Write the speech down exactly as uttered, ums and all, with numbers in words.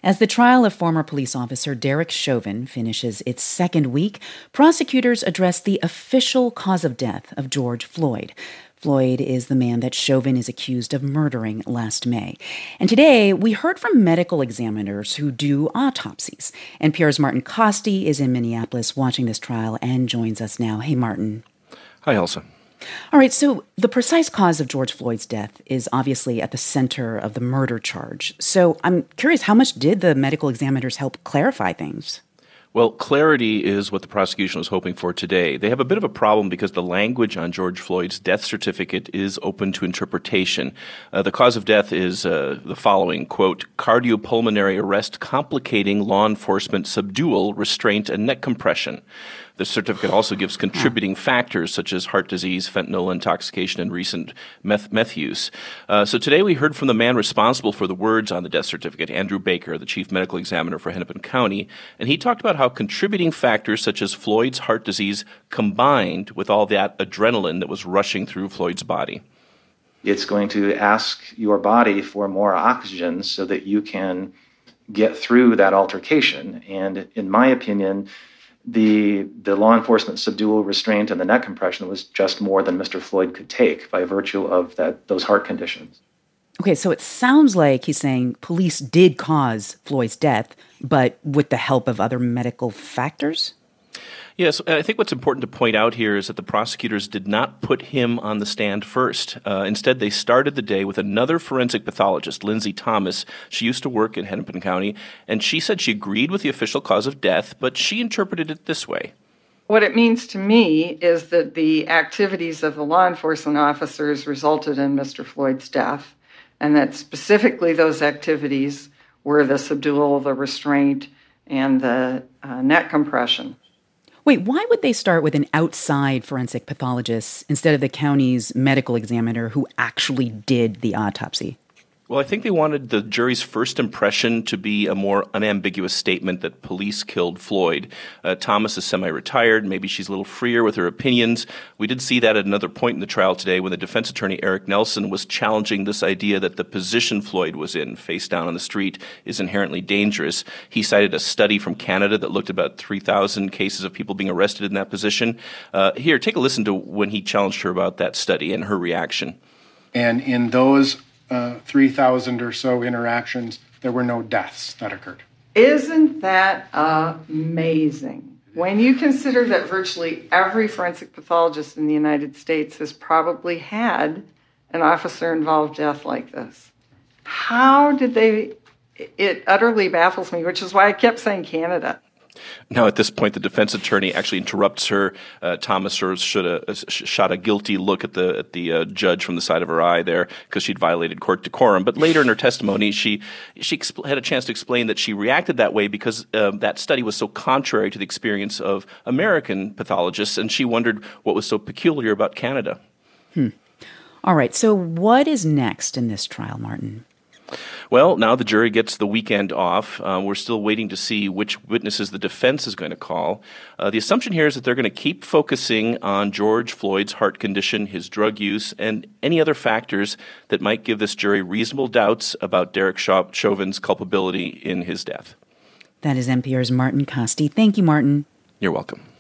As the trial of former police officer Derek Chauvin finishes its second week, prosecutors address the official cause of death of George Floyd. Floyd is the man that Chauvin is accused of murdering last May. And today, we heard from medical examiners who do autopsies. N P R's Martin Kaste is in Minneapolis watching this trial and joins us now. Hey, Martin. Hi, Elsa. All right, so the precise cause of George Floyd's death is obviously at the center of the murder charge. So I'm curious, how much did the medical examiners help clarify things? Well, clarity is what the prosecution was hoping for today. They have a bit of a problem because the language on George Floyd's death certificate is open to interpretation. Uh, the cause of death is uh, the following, quote, cardiopulmonary arrest complicating law enforcement subdual, restraint, and neck compression. The certificate also gives contributing factors such as heart disease, fentanyl intoxication, and recent meth, meth use. Uh, so today we heard from the man responsible for the words on the death certificate, Andrew Baker, the chief medical examiner for Hennepin County, and he talked about how contributing factors such as Floyd's heart disease combined with all that adrenaline that was rushing through Floyd's body. It's going to ask your body for more oxygen so that you can get through that altercation. And in my opinion, The the law enforcement subdual, restraint, and the neck compression was just more than Mister Floyd could take by virtue of that those heart conditions. Okay, so it sounds like he's saying police did cause Floyd's death, but with the help of other medical factors? Yes, I think what's important to point out here is that the prosecutors did not put him on the stand first. Uh, instead, they started the day with another forensic pathologist, Lindsay Thomas. She used to work in Hennepin County, and she said she agreed with the official cause of death, but she interpreted it this way. What it means to me is that the activities of the law enforcement officers resulted in Mister Floyd's death, and that specifically those activities were the subdual, the restraint, and the uh, neck compression. Wait, why would they start with an outside forensic pathologist instead of the county's medical examiner who actually did the autopsy? Well, I think they wanted the jury's first impression to be a more unambiguous statement that police killed Floyd. Uh, Thomas is semi-retired. Maybe she's a little freer with her opinions. We did see that at another point in the trial today when the defense attorney, Eric Nelson, was challenging this idea that the position Floyd was in, face down on the street, is inherently dangerous. He cited a study from Canada that looked at about three thousand cases of people being arrested in that position. Uh, here, take a listen to when he challenged her about that study and her reaction. And in those Uh, three thousand or so interactions, there were no deaths that occurred. Isn't that amazing? When you consider that virtually every forensic pathologist in the United States has probably had an officer-involved death like this. How did they... It utterly baffles me, which is why I kept saying Canada. Now, at this point, the defense attorney actually interrupts her. Uh, Thomas sort of should have shot a guilty look at the at the uh, judge from the side of her eye there because she'd violated court decorum. But later in her testimony, she she expl- had a chance to explain that she reacted that way because uh, that study was so contrary to the experience of American pathologists, and she wondered what was so peculiar about Canada. Hmm. All right, so what is next in this trial, Martin? Well, now the jury gets the weekend off. Uh, we're still waiting to see which witnesses the defense is going to call. Uh, the assumption here is that they're going to keep focusing on George Floyd's heart condition, his drug use, and any other factors that might give this jury reasonable doubts about Derek Chauvin's culpability in his death. That is N P R's Martin Kaste. Thank you, Martin. You're welcome.